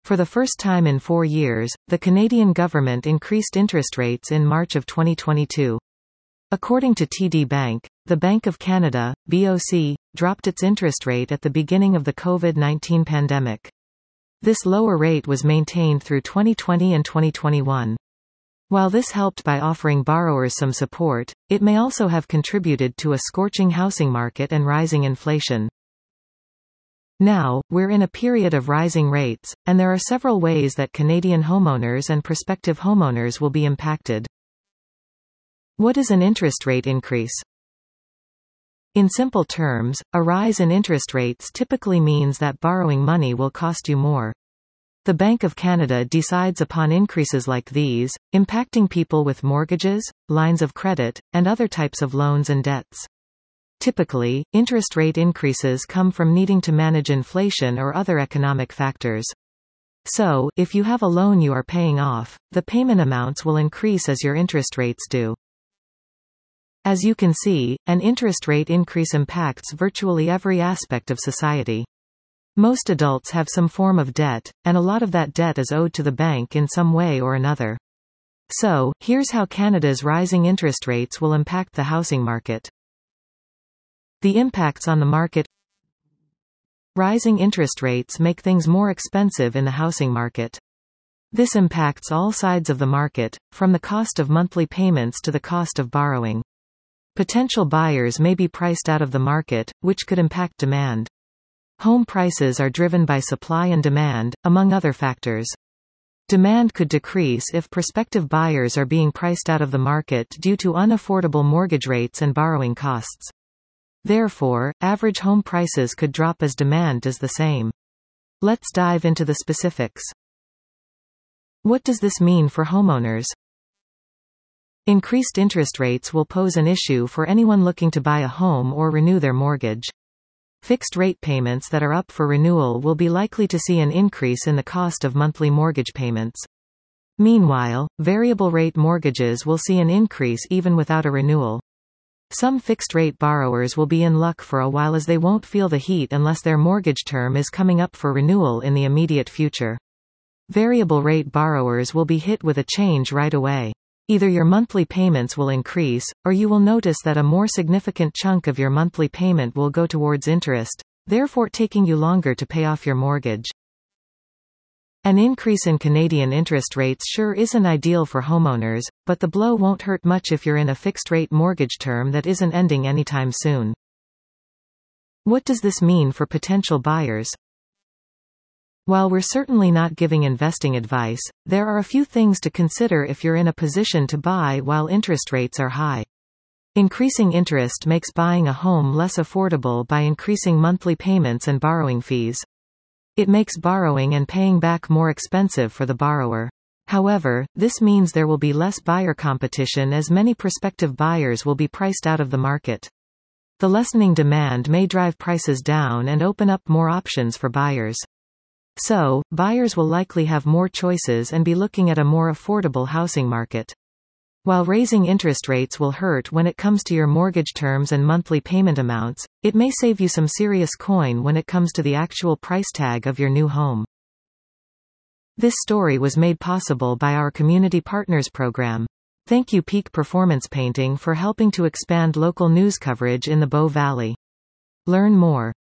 For the first time in 4 years, the Canadian government increased interest rates in March of 2022. According to TD Bank, the Bank of Canada, BOC, dropped its interest rate at the beginning of the COVID-19 pandemic. This lower rate was maintained through 2020 and 2021. While this helped by offering borrowers some support, it may also have contributed to a scorching housing market and rising inflation. Now, we're in a period of rising rates, and there are several ways that Canadian homeowners and prospective homeowners will be impacted. What is an interest rate increase? In simple terms, a rise in interest rates typically means that borrowing money will cost you more. The Bank of Canada decides upon increases like these, impacting people with mortgages, lines of credit, and other types of loans and debts. Typically, interest rate increases come from needing to manage inflation or other economic factors. So, if you have a loan you are paying off, the payment amounts will increase as your interest rates do. As you can see, an interest rate increase impacts virtually every aspect of society. Most adults have some form of debt, and a lot of that debt is owed to the bank in some way or another. So, here's how Canada's rising interest rates will impact the housing market. The impacts on the market. Rising interest rates make things more expensive in the housing market. This impacts all sides of the market, from the cost of monthly payments to the cost of borrowing. Potential buyers may be priced out of the market, which could impact demand. Home prices are driven by supply and demand, among other factors. Demand could decrease if prospective buyers are being priced out of the market due to unaffordable mortgage rates and borrowing costs. Therefore, average home prices could drop as demand is the same. Let's dive into the specifics. What does this mean for homeowners? Increased interest rates will pose an issue for anyone looking to buy a home or renew their mortgage. Fixed rate payments that are up for renewal will be likely to see an increase in the cost of monthly mortgage payments. Meanwhile, variable rate mortgages will see an increase even without a renewal. Some fixed-rate borrowers will be in luck for a while as they won't feel the heat unless their mortgage term is coming up for renewal in the immediate future. Variable-rate borrowers will be hit with a change right away. Either your monthly payments will increase, or you will notice that a more significant chunk of your monthly payment will go towards interest, therefore taking you longer to pay off your mortgage. An increase in Canadian interest rates sure isn't ideal for homeowners, but the blow won't hurt much if you're in a fixed-rate mortgage term that isn't ending anytime soon. What does this mean for potential buyers? While we're certainly not giving investing advice, there are a few things to consider if you're in a position to buy while interest rates are high. Increasing interest makes buying a home less affordable by increasing monthly payments and borrowing fees. It makes borrowing and paying back more expensive for the borrower. However, this means there will be less buyer competition as many prospective buyers will be priced out of the market. The lessening demand may drive prices down and open up more options for buyers. So, buyers will likely have more choices and be looking at a more affordable housing market. While raising interest rates will hurt when it comes to your mortgage terms and monthly payment amounts, it may save you some serious coin when it comes to the actual price tag of your new home. This story was made possible by our Community Partners program. Thank you Peak Performance Painting for helping to expand local news coverage in the Bow Valley. Learn more